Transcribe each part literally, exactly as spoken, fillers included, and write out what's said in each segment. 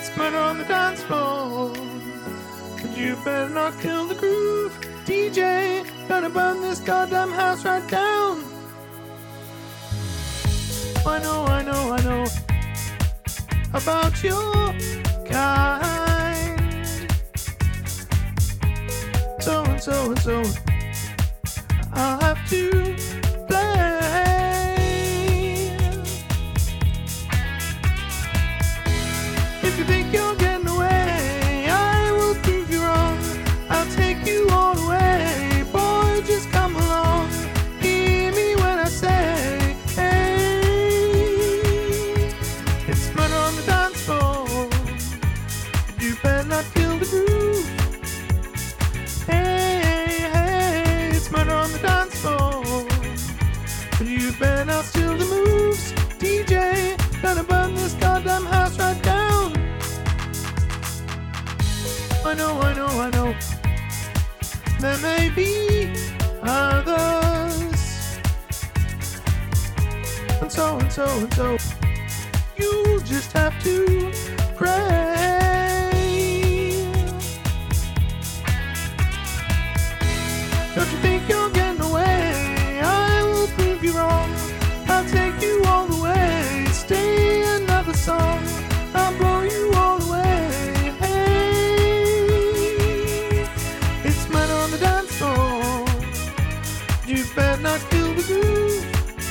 It's murder on the dance floor. But you better not kill the groove. D J, gonna burn this goddamn house right down. I know, I know, I know about your kind. So and so and so I'll have to play. If you think you're getting away, I will prove you wrong. I'll take you all the way. Boy, just come along. Hear me when I say, hey, it's murder on the dance floor. You better not kill the groove. Hey, hey, it's murder on the dance floor. But you better not steal the moves. D J, gonna burn this goddamn house right down. I know, I know, I know there may be others, and so and so and so you just have to pray. Don't you think you're getting away? I will prove you wrong. I'll take you all the way. Stay another song, I'll blow you all the way. Hey, it's murder on the dance floor. You better not kill the groove.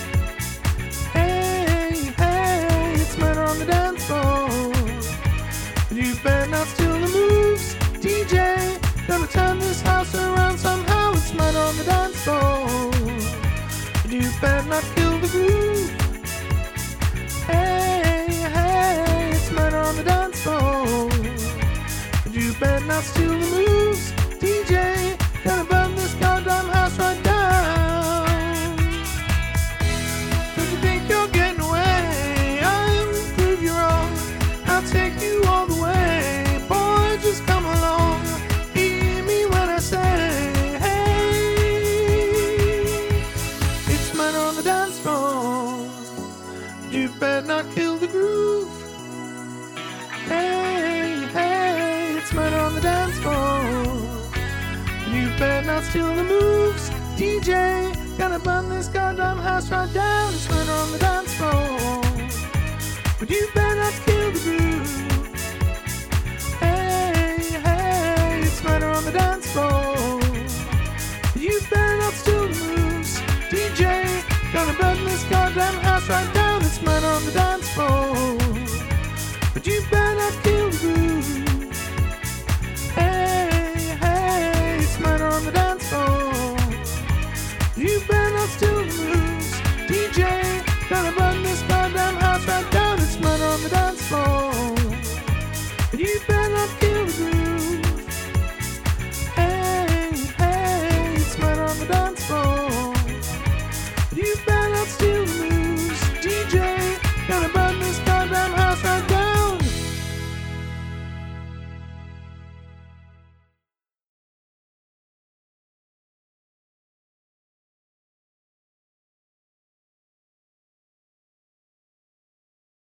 Hey, hey, it's murder on the dance floor. You better not steal the moves. D J, gonna turn this house around somehow. It's murder on the dance floor. You better not kill the groove. Hey, hey, it's murder on the dance floor. You better not steal the moves. D J, gonna burn this goddamn house right down. Don't you think you're getting away? I will prove you wrong. I'll take you all the way. Boy, just come along. Hear me when I say, hey, it's murder on the dance floor. You better not kill the groove. Hey, hey, it's murder on the dance floor. You better not steal the moves. D J, gonna burn this goddamn house right down.